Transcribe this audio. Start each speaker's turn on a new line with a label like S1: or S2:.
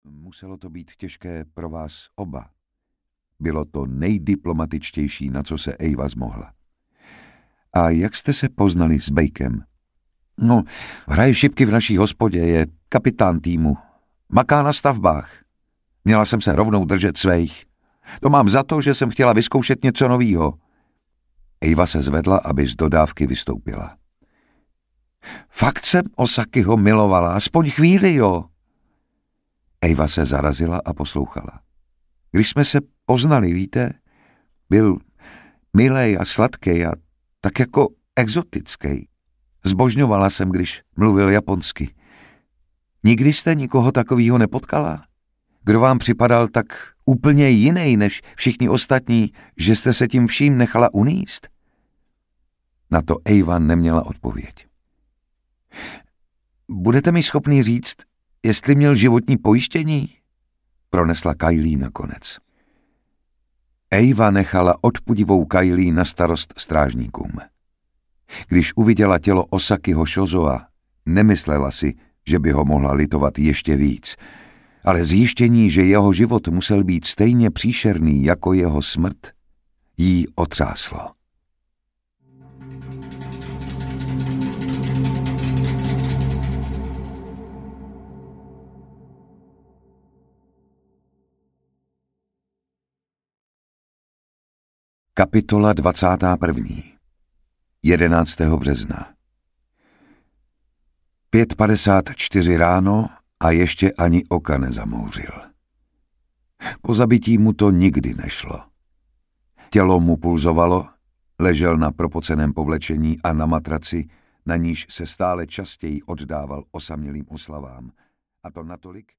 S1: Muselo to být těžké pro vás oba. Bylo to nejdiplomatičtější, na co se Eva zmohla. A jak jste se poznali s Bakem? No, hraje šipky v naší hospodě, je kapitán týmu. Maká na stavbách. Měla jsem se rovnou držet svých. To mám za to, že jsem chtěla vyzkoušet něco novýho. Eva se zvedla, aby z dodávky vystoupila. Fakt jsem Osakiho milovala, aspoň chvíli, jo. Eva se zarazila a poslouchala. Když jsme se poznali, víte, byl milej a sladký a tak jako exotický. Zbožňovala jsem, když mluvil japonsky. Nikdy jste nikoho takového nepotkala? Kdo vám připadal tak úplně jiný než všichni ostatní, že jste se tím vším nechala uníst? Na to Eva neměla odpověď. Budete mi schopný říct, jestli měl životní pojištění? Pronesla Kylie nakonec. Eva nechala odpudivou Kylie na starost strážníkům. Když uviděla tělo Osakiho Shozoa, nemyslela si, že by ho mohla litovat ještě víc, ale zjištění, že jeho život musel být stejně příšerný jako jeho smrt, jí otřáslo. Kapitola 21. 11. března. 5:54 ráno a ještě ani oka nezamouřil. Po zabití mu to nikdy nešlo. Tělo mu pulzovalo, ležel na propoceném povlečení a na matraci, na níž se stále častěji oddával osamělým oslavám, a to natolik,